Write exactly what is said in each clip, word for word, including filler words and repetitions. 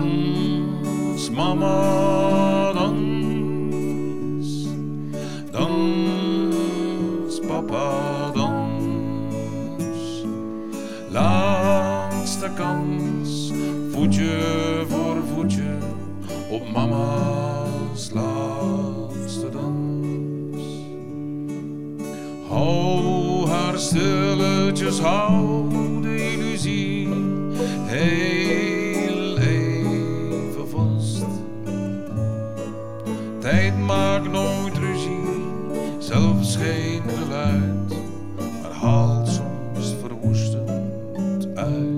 Dans, mama, dans. Dans, papa, dans. Laatste kans, voetje voor voetje, op mama's laatste dans. Hou haar stilletjes, hou de illusie heel even vast. Tijd maakt nooit ruzie, zelfs geen geluid, maar haalt soms verwoestend uit.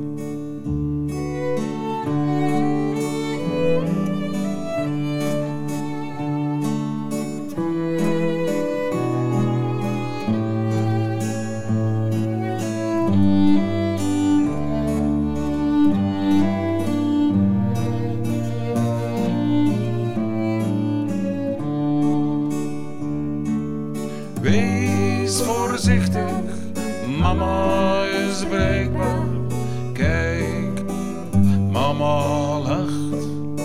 Wees voorzichtig, mama is bereikbaar. Kijk, mama lacht.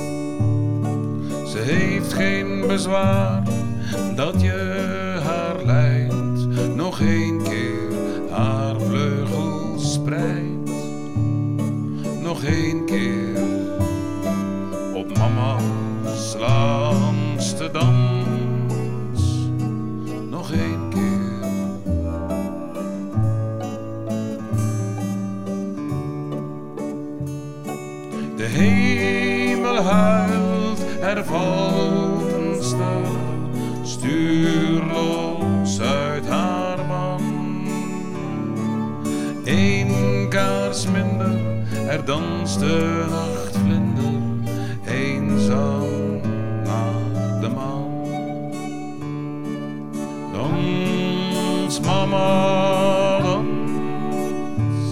Ze heeft geen bezwaar dat je haar leidt. Nog één keer haar vleugels spreidt. Nog één keer op mama's laatste dans. Nog één keer. De hemel huilt, er valt een ster, stuurloos uit haar man. Eén kaars minder, er danst de nachtvlinder, eenzaam naar de maan. Dans, mama, dans.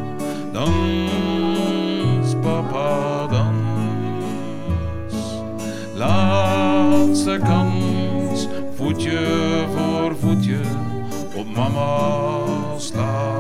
Dans, papa, dans. Laatste kans, voetje voor voetje, op mama's laatste.